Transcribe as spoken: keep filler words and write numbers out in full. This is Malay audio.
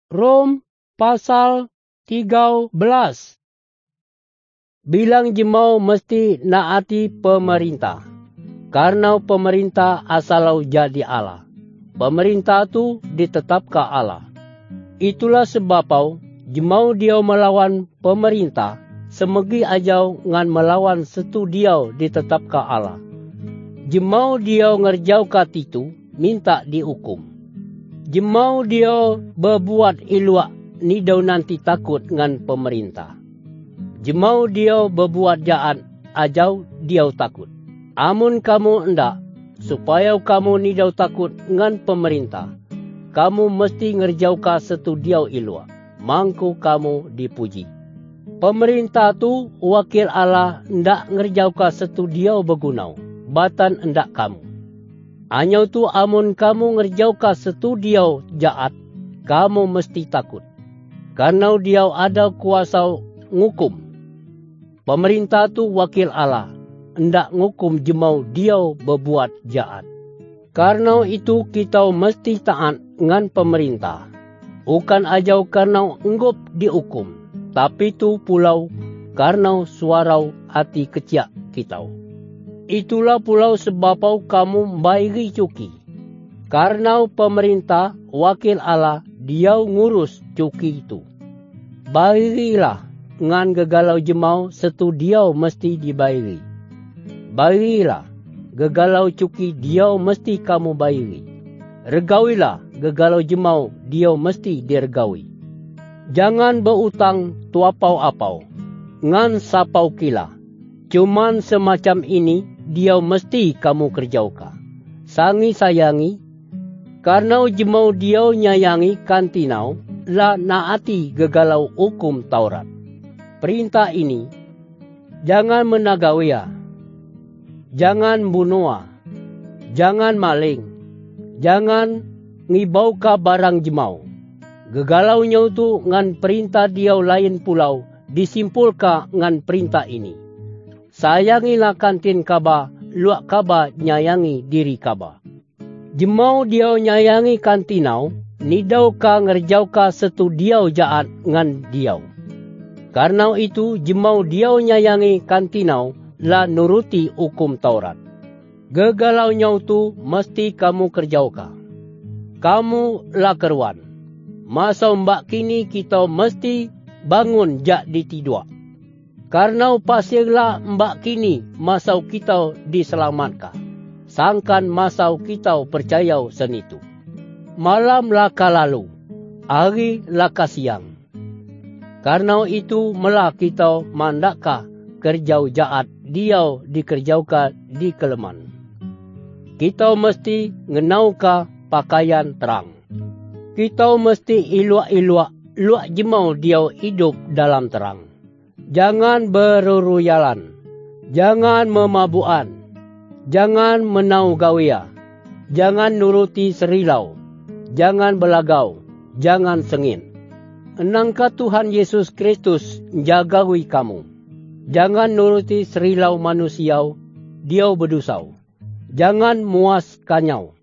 Rom pasal tiga belas. Bilang jemau mesti naati pemerintah. Karena pemerintah asalau jadi Allah. Pemerintah tu ditetapkan Allah. Itulah sebabau jemau dia melawan pemerintah. Semegi ajau ngan melawan setu dia ditetapkan Allah. Jemau dia ngerjau kat itu minta dihukum. Jemau dia berbuat iluak ni dau nanti takut ngan pemerintah. Jemau dia berbuat jahat ajau dia takut. Amun kamu endak supaya kamu ni dau takut ngan pemerintah, kamu mesti ngerjau ka setu dia iluak. Mangku kamu dipuji. Pemerintah tu wakil Allah ndak ngerjau ka setu dia bergunau. Batan endak kamu. Anyau tu amun kamu ngerjau ka setu dia jahat, kamu mesti takut. Karena dia ada kuasa ngukum. Pemerintah tu wakil Allah, hendak ngukum jemau dia berbuat jahat. Karena itu kita mesti taat ngan pemerintah. Bukan ajau karena enggup dihukum, tapi tu pulau karena suarau hati kecil kita. Itulah pulau sebabau kamu bayari cuki. Karena pemerintah wakil Allah dia ngurus cuki itu. Bayarilah ngan gegalau jemau setu dia mesti dibayari. Bayarilah gegalau cuki dia mesti kamu bayari. Regawilah gegalau jemau dia mesti diregawi. Jangan berutang tuapau-apau ngan sapau kila. Cuman semacam ini dia mesti kamu kerjauka. Sangi sayangi, karena jemau dia nyayangi kantinau, la naati gegalau hukum Taurat. Perintah ini, jangan menagawia, jangan bunuh, jangan maling, jangan ngibauka barang jemau. Gegalaunya tu ngan perintah dia lain pulau, disimpulkan ngan perintah ini. Sayangilah kantin kaba, luak kaba nyayangi diri kaba. Jemau dia nyayangi kantinau, nidau ka ngerjau ka setu diau jahat ngan diau. Karena itu jemau dia nyayangi kantinau, la nuruti hukum Taurat. Gegalau nyau tu mesti kamu kerjau ka. Kamu la keruan. Masa mbak kini kita mesti bangun jak ditidua. Karena pasirlah mbak kini masau kita diselamatkan. Sangkan masau kita percaya senitu. Malam laka lalu, hari laka siang. Karena itu melah kita mandaka kerjau jahat dia dikerjaukan di keleman. Kita mesti ngenauka pakaian terang. Kita mesti iluak-iluak luak jemau dia hidup dalam terang. Jangan beruruyalan, jangan memabuan, jangan menau gawia, jangan nuruti serilau, jangan belagau, jangan sengin. Enangkah Tuhan Yesus Kristus jagawi kamu. Jangan nuruti serilau manusia, dia berdusau. Jangan muas kanyau.